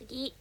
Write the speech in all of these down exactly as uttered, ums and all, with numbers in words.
次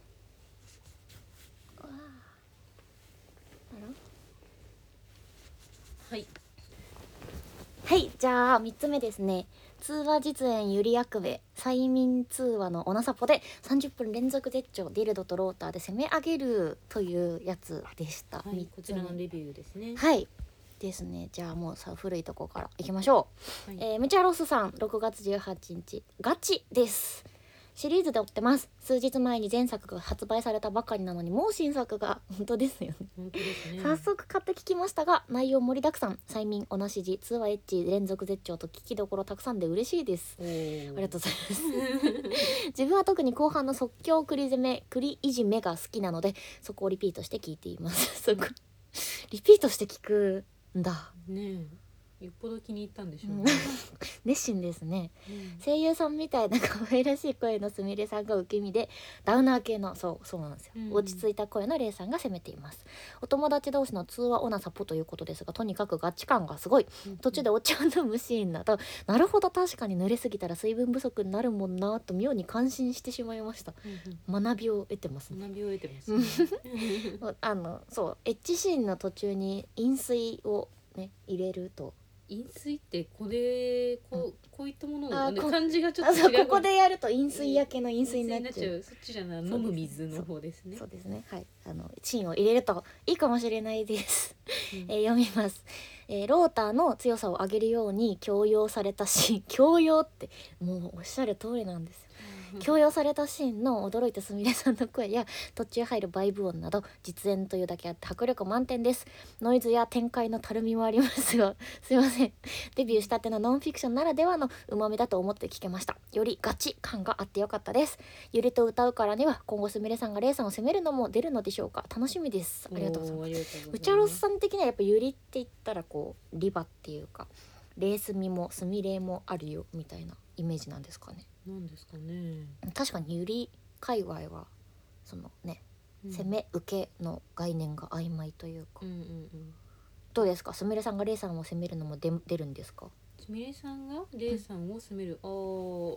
はいはい、じゃあみっつめですね。通話実演ゆりやくべ催眠通話のおなさぽでさんじゅっぷん連続絶頂ディルドとローターで攻め上げるというやつでした。 はい、こちらのレビューですね。 はいですね。じゃあもうさ古いとこからいきましょう。はい、えー、ムチャロスさんろくがつじゅうはちにちガチです。シリーズで追ってます。数日前に前作が発売されたばかりなのにもう新作が本当ですよね。 本当ですね。 早速買って聞きましたが内容盛りだくさん、催眠おなしじ通話エッジ連続絶頂と聞きどころたくさんで嬉しいです。ありがとうございます自分は特に後半の即興栗攻め栗いじめが好きなのでそこをリピートして聞いていますそこリピートして聞くんだねえ、よっぽど気に入ったんでしょうね熱心ですね、 うん、 声優さんみたいな可愛らしい声のすみれさんが受け身でダウナー系のそうそうなんですよ、うん、落ち着いた声のレイさんが攻めています。お友達同士の通話オナサポということですがとにかくガチ感がすごい。途中でお茶を飲むシーンなどなるほど確かに濡れすぎたら水分不足になるもんなと妙に感心してしまいました、うんうん、学びを得てますね。 学びを得てますねあのそうエッチシーンの途中に飲水をね入れると飲水ってこれこう、うん、こういったものを、ね、 こ漢字がちょっと違う。 ここでやると飲水焼けの飲水になっちゃう。 そっちじゃない、飲む水の方ですね。 そうですね。はい、あのチンを入れるといいかもしれないです、うんえー、読みます、えー、ローターの強さを上げるように強要されたシーン強要ってもうおっしゃる通りなんですよ。強要されたシーンの驚いたすみれさんの声や途中入るバイブ音など実演というだけあって迫力満点です。ノイズや展開のたるみもありますがすいません、デビューしたてのノンフィクションならではのうまみだと思って聞けました。よりガチ感があってよかったです。ゆりと歌うからには今後すみれさんがレイさんを責めるのも出るのでしょうか。楽しみです。ありがとうございます。うちゃろさん的にはやっぱゆりって言ったらこうリバっていうかレースミもすみれもあるよみたいなイメージなんですかね。 なんですかね。 確かにゆり界隈はそのね、うん、攻め受けの概念が曖昧というか、うんうんうん、どうですかすみれさんがレイさんを攻めるのも出るんですか。 すみれさんがレイさんを責める、うん、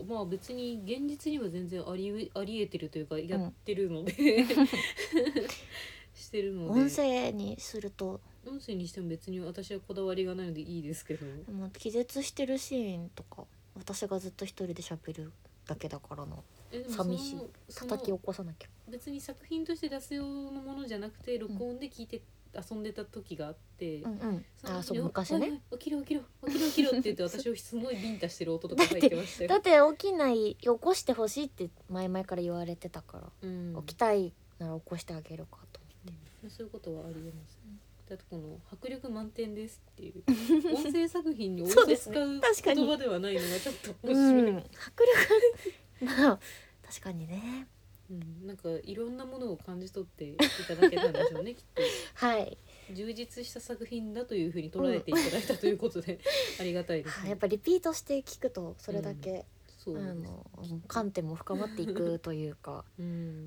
ああまあ別に現実には全然ありありえてるというかやってるので、うん、してるので音声にすると音声にしても別に私はこだわりがないのでいいですけど、 もう気絶してるシーンとか私がずっと一人で喋るだけだからな寂しい叩き起こさなきゃ。 別に作品として出すようなものじゃなくて録音で聞いて遊んでた時があって、うんうん、 そあそう昔ね起きろ起きろ起きろ起きろって言って私をすごいビンタしてる音とか入ってましたよ。 だってだって起きない起こしてほしいって前々から言われてたから、うん、起きたいなら起こしてあげるかと思って、 うん、そういうことはありえます、ね。だってこの迫力満点ですっていう音声作品におよそ使う言葉ではないのがちょっと面白い、うん、 迫力まあ確かにね、 うん、なんかいろんなものを感じ取っていただけたんでしょうねきっと。 はい充実した作品だというふうに捉えていただいたということで、うん、ありがたいですね。 やっぱリピートして聞くとそれだけ、うん、あの観点も深まっていくというか、うん、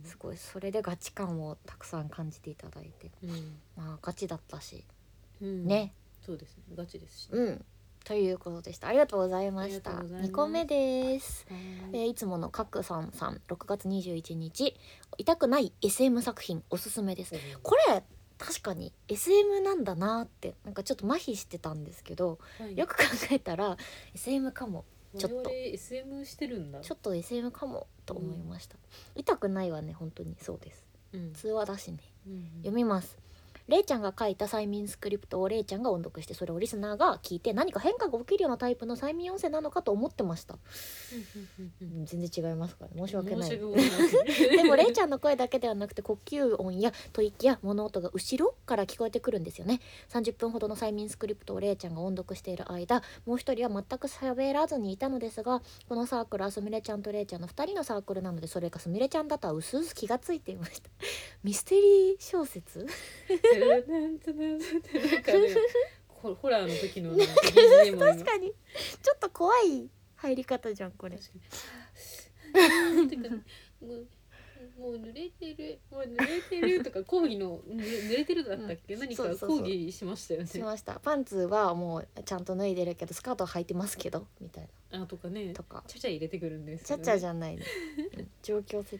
すごいそれでガチ感をたくさん感じていただいて、うん、まあガチだったし、うん、ねそうですねガチですし、ね、 うんということでした。ありがとうございました。にこめです、えー、いつものかくさんさんろくがつにじゅういちにち痛くない エスエム 作品おすすめです、うん、これ確かに エスエム なんだなってなんかちょっと麻痺してたんですけど、はい、よく考えたら エスエム かもちょっと我々 エスエム してるんだちょっと エスエム かもと思いました、うん、痛くないはね本当にそうです、うん、通話だしね、うんうん、読みます。レイちゃんが書いた催眠スクリプトをレイちゃんが音読してそれをリスナーが聞いて何か変化が起きるようなタイプの催眠音声なのかと思ってました全然違いますから、ね、申し訳ないでもレイちゃんの声だけではなくて呼吸音や吐息や物音が後ろから聞こえてくるんですよね。さんじゅっぷんほどの催眠スクリプトをレイちゃんが音読している間もう一人は全く喋らずにいたのですがこのサークルはすみれちゃんとレイちゃんのふたりのサークルなのでそれがすみれちゃんだとはうすうす気がついていましたミステリー小説なんとなんかねホラーの時の確かにちょっと怖い入り方じゃんこれてかもうもう濡れてるもう濡れてるとか講義の濡れてるだったっけ、うん、何か講義しましたよね。 しました。パンツはもうちゃんと脱いでるけどスカートは履いてますけどみたいなあとかねとかちゃちゃ入れてくるんですよね。ちゃちゃじゃないね状況説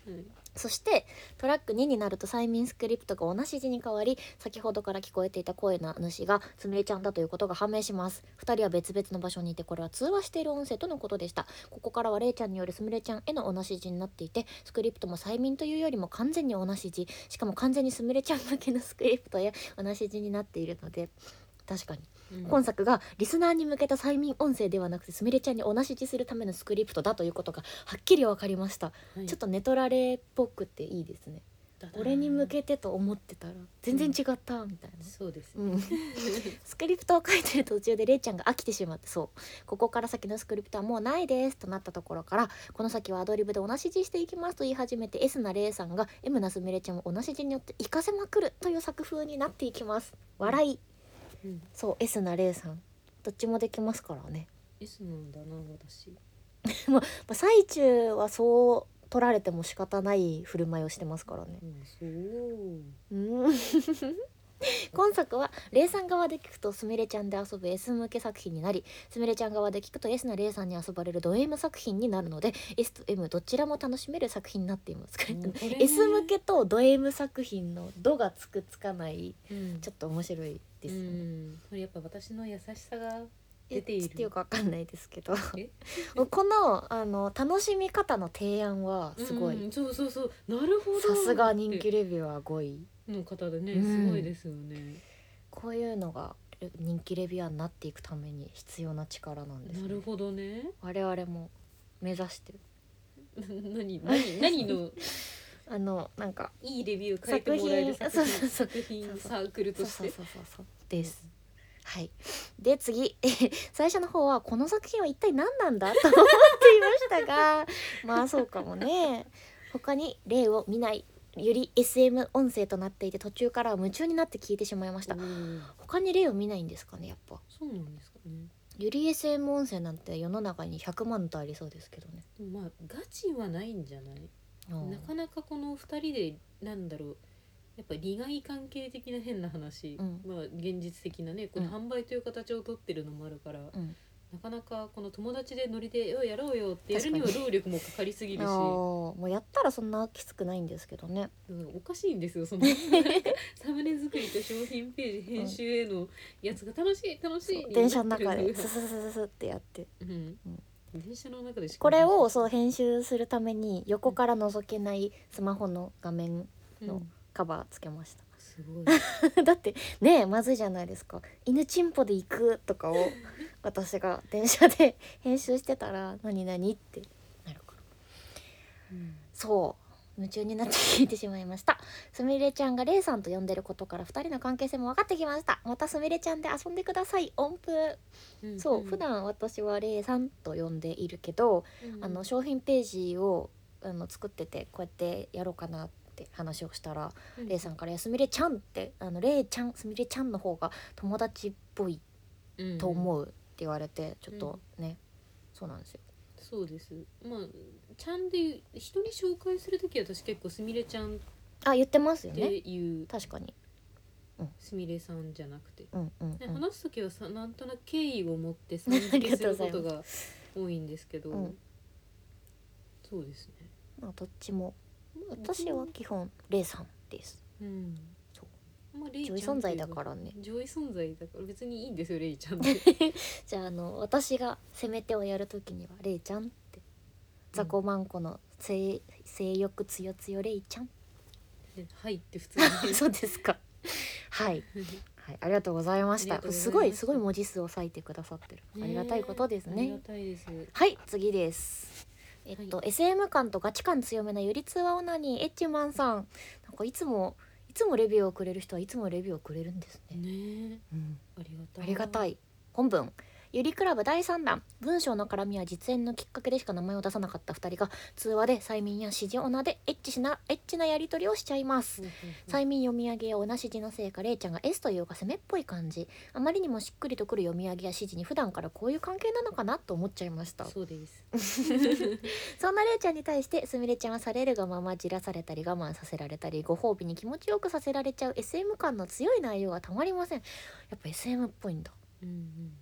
はいそしてトラックにになると催眠スクリプトが同じ字に変わり、先ほどから聞こえていた声の主がすみれちゃんだということが判明します。ふたりは別々の場所にいて、これは通話している音声とのことでした。ここからはれいちゃんによるすみれちゃんへの同じ字になっていて、スクリプトも催眠というよりも完全に同じ字、しかも完全にすみれちゃん向けのスクリプトや同じ字になっているので、確かにうん今作がリスナーに向けた催眠音声ではなくてすみれちゃんに同じ字するためのスクリプトだということがはっきり分かりました、 はいちょっとネトラレっぽくていいですね。 だだ俺に向けてと思ってたら全然違ったみたいな、 そうですね、 うんスクリプトを書いてる途中でれいちゃんが飽きてしまって、そうここから先のスクリプトはもうないですとなったところから、この先はアドリブで同じ字していきますと言い始めて、 S なれいさんが M なすみれちゃんを同じ字によって活かせまくるという作風になっていきます。笑い、 うん、 そう S なれいさんどっちもできますからね。 S なんだな私。 まあ最中はそう取られても仕方ない振る舞いをしてますからね。 うんそううん今作はレイさん側で聞くとすみれちゃんで遊ぶ S 向け作品になり、すみれちゃん側で聞くと S なレイさんに遊ばれるド M 作品になるので、 S と M どちらも楽しめる作品になっています。これうんこれね S 向けとド M 作品のドがつくつかないうんちょっと面白いですうね。 んこれやっぱ私の優しさがえ出ているちょっとよくわかんないですけどえこのあの楽しみ方の提案はすごい、 うんそうそうそうなるほどさすが人気レビュアーごい。 の方でねうんすごいですよね、 こういうのが人気レビュアーになっていくために必要な力なんです、ね、 なるほどね我々も目指してる。 何何何のあのなんかいいレビュー書いてもらえる作品作品そうそうそう作品サークルそうそうとしてそうそうそうです、はいで次最初の方はこの作品は一体何なんだと思っていましたがまあそうかもね。他に例を見ないより エスエム 音声となっていて、途中からは夢中になって聞いてしまいました。 うん他に例を見ないんですかね。やっぱそうなんですかね。 より エスエム 音声なんて世の中にひゃくまんとありそうですけどね。 でもまあガチはないんじゃない。 うんなかなかこのふたりでなんだろうやっぱ利害関係的な変な話、 うんまあ現実的なねこれうん販売という形を取ってるのもあるから、 うんなかなかこの友達でノリで「よやろうよ」ってやるには労力もかかりすぎるし、 あーもうやったらそんなきつくないんですけどね。 うんおかしいんですよそのサムネ作りと商品ページ編集へのやつが楽しい楽しいに電車のなってる中でスススススってやって、 うん電車の中でしかこれをそう編集するために横から覗けないスマホの画面のうんカバーつけました。 すごいだってねえまずいじゃないですか。犬チンポで行くとかを私が電車で編集してたら何々ってなるから、 うんそう夢中になって聞いてしまいました。すみれちゃんがレイさんと呼んでることからふたりの関係性も分かってきました。またすみれちゃんで遊んでください音符。 うんそう、 ん普段私はレイさんと呼んでいるけど、 うんあの商品ページをあの作っててこうやってやろうかなって話をしたら、 うんレイさんから「すみれちゃん」ってあのレイちゃんすみれちゃんの方が友達っぽいと思うって言われて、ちょっとね、そうなんですよ。 そうですまあちゃんで人に紹介するときは私結構すみれちゃんっあ言ってますよてね。 いう確かに。 すみれさんじゃなくて、 うんうんねうん。 話すときはさなんとなく敬意を持ってさん付けすることが多いんですけど、 うんそうですねまあどっちも私は基本レイさんです。 うんそうまあレイちゃん上位存在だからね。 上位存在だから別にいいんですよレイちゃんってじゃああの私が攻め手をやるときにはレイちゃんって雑魚マンコの性性欲つよつよレイちゃんではいって普通に言うそうですかはいはいありがとうございました。 ありがとうございましたすごいすごい文字数を割いてくださってる、 ねありがたいことですありがね。 たいですはい次です。えっと、 はエスエム 感とガチ感強めなゆり通話オナニーエッチマンさん、なんかいつもいつもレビューをくれる人はいつもレビューをくれるんですね。 ねえうんありがたいありがたい。本文ゆりクラブだいさんだん、文章の絡みは実演のきっかけでしか名前を出さなかったふたりが通話で催眠や指示オナでエッチしなエッチなやり取りをしちゃいます。 うんうん催眠読み上げやおなし字のせいかれいちゃんが S というか攻めっぽい感じ、あまりにもしっくりとくる読み上げや指示に普段からこういう関係なのかなと思っちゃいましたうん。そうですそんなれいちゃんに対してすみれちゃんはされるがままじらされたり我慢させられたりご褒美に気持ちよくさせられちゃう エスエム 感の強い内容がたまりません。やっぱ エスエム っぽいんだ。 うんうん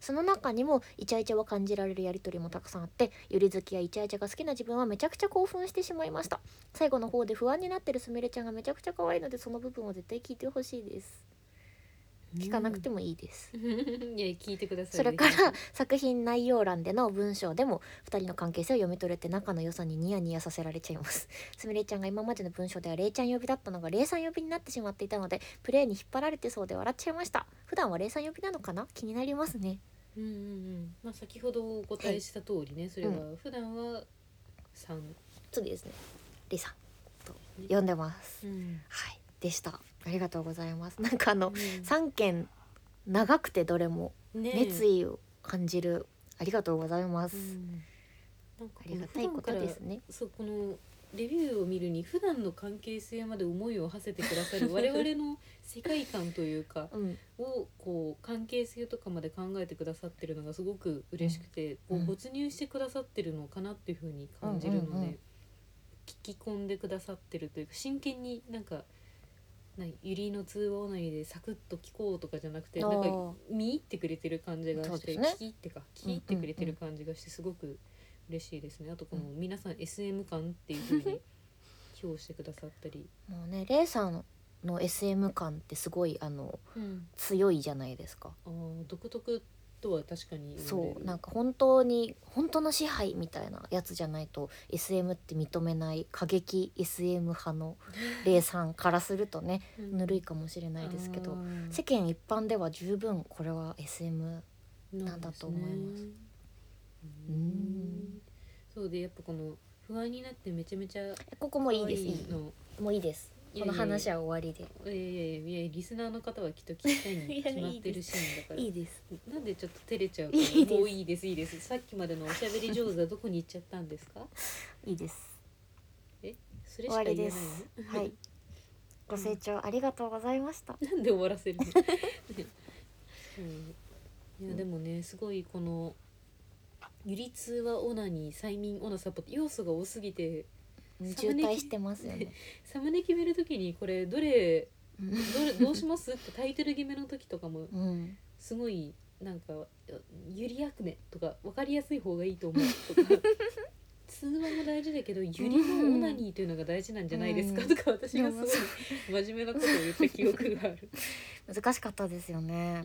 その中にもイチャイチャを感じられるやり取りもたくさんあって、ゆり好きやイチャイチャが好きな自分はめちゃくちゃ興奮してしまいました。最後の方で不安になってるすみれちゃんがめちゃくちゃ可愛いので、その部分を絶対聞いてほしいです。聞かなくてもいいです、 うん、いや聞いてください。 それから作品内容欄での文章でもふたりの関係性を読み取れて、仲の良さにニヤニヤさせられちゃいます。すみれちゃんが今までの文章ではれいちゃん呼びだったのがれいさん呼びになってしまっていたので、プレイに引っ張られてそうで笑っちゃいました。普段はれいさん呼びなのかな、気になりますね。 うんうんうん、まあ先ほどお答えした通りね、はい、それは普段はさん、 そうですね、れいさんと呼んでます、 うん、 はいでした。ありがとうございます。なんかあの、 うん、 さんけん長くてどれも熱意を感じる、ありがとうございます、うん、 なんかありがたいことですね。 そう、このレビューを見るに普段の関係性まで思いを馳せてくださる我々の世界観というか、うん、をこう関係性とかまで考えてくださってるのがすごく嬉しくて、うん、こう没入してくださってるのかなっていう風に感じるので、うんうんうん、聞き込んでくださってるというか、真剣になんかゆりの通話オナニーでサクッと聞こうとかじゃなくて、なんか見入ってくれてる感じがして、ね、聞き入ってか聞き入ってくれてる感じがしてすごく嬉しいですね。あとこの皆さん エスエム 感っていう風に評してくださったりもうね、レイさんの エスエム 感ってすごいあの、うん、強いじゃないですか。 あ、独特とは確かにそう、なんか本当に本当の支配みたいなやつじゃないと エスエム って認めない過激 エスエム 派のレイさんからするとね、うん、ぬるいかもしれないですけど、世間一般では十分これは エスエム なんだと思います。 うん、そうでやっぱこの不安になってめちゃめちゃここもいいです、いいもういいです、この話は終わりで。 いやいやいやいや、リスナーの方はきっと聞きたいに決まってるシーンだからいいです、 なんでちょっと照れちゃうか。もういいですいいです。さっきまでのおしゃべり上手はどこに行っちゃったんですか。 いいです、 え、それしか言えないの。 はい、ご清聴ありがとうございました。 なんで終わらせるの。うん、いやでもね、すごいこのゆり通話オナニー催眠オナサポって要素が多すぎて渋滞してますよね。 サムネ決めるときにこれどれどれどうしますってタイトル決めの時とかもすごいなんかゆり役ねとか分かりやすい方がいいと思うとか通話も大事だけどゆりのオナニーというのが大事なんじゃないですかとか、私がすごい真面目なことを言った記憶がある。 難しかったですよね。 うん、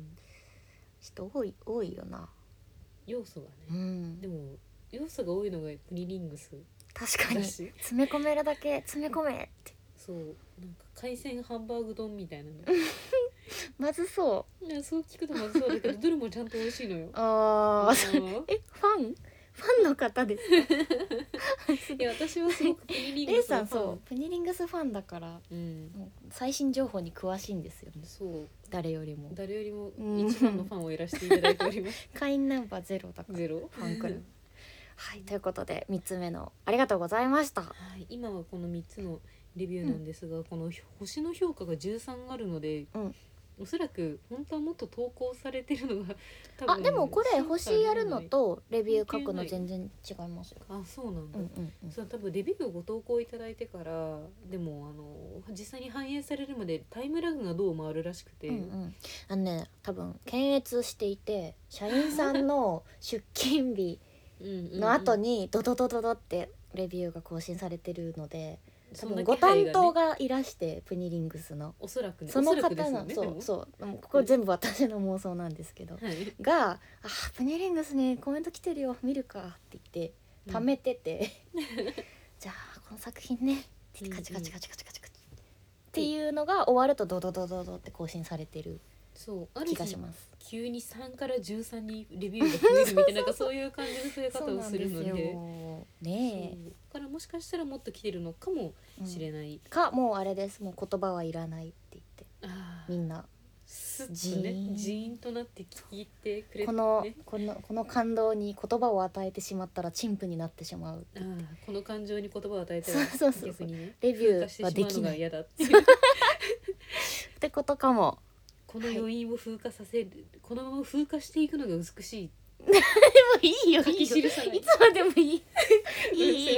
人多い多いよな要素がね、 うん、 でも要素が多いのがプニリングス。 確かに詰め込めるだけ詰め込めって。 そう、なんか海鮮ハンバーグ丼みたいなのまずそう。 いや、そう聞くとまずそうだけどどれもちゃんと美味しいのよ。 ああ、え、ファンファンの方ですか。 いや、私はすごくプニリングスのファン。レイさんそうプニリングスファンだから、うん、もう最新情報に詳しいんですよね。 そう、 誰よりも誰よりも一番のファンをやらせていただいております。 会員ナンバーゼロだからゼロファンクラブ。はい、ということでみっつめのありがとうございました。はい、今はこのみっつのレビューなんですが、うん、この星の評価がじゅうさんあるので、うん、おそらく本当はもっと投稿されてるのが多分、 あ、でもこれ星やるのとレビュー書くの全然違いますよ。 あ、そうなんだ、 うんうんうん、 そう、多分レビューをご投稿いただいてからでもあの実際に反映されるまでタイムラグがどうもあるらしくて、うんうん、 あのね、多分検閲していて社員さんの出勤日の後にドドドドドってレビューが更新されてるので、多分ご担当がいらして、ね、プニリングスのおそらくね、 その方の、ね、そうそうここ全部私の妄想なんですけど、はい、があプニリングスにコメント来てるよ見るかって言って貯めてて、うん、じゃあこの作品ねってカチカチカチカチカチカチっていうのが終わるとドドドドドって更新されてる気がします。 急にさんからじゅうさんにレビューが増えるみたいななんかそういう感じの増え方をするのでねえ、 だからもしかしたらもっと来てるのかもしれない、うん、 かもうあれです、もう言葉はいらないって言ってあみんなスッとねジーンとなって聞いてくれて、ね、 このこのこの感動に言葉を与えてしまったら陳腐になってしまうってあこの感情に言葉を与えたらそうそうそう、ね、レビューはできない嫌だってってことかも。 この余韻を風化させる、はい、このまま風化していくのが美しい。 でもいいよいいよ、いつまでもいいいいいいいい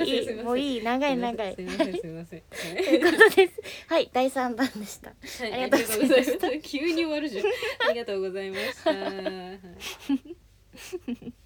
もういい長い長いすみませんすみません。 ということです。はい第三弾でした。 はい、 ありがとうございました。 急に終わるじゃん。ありがとうございました。はい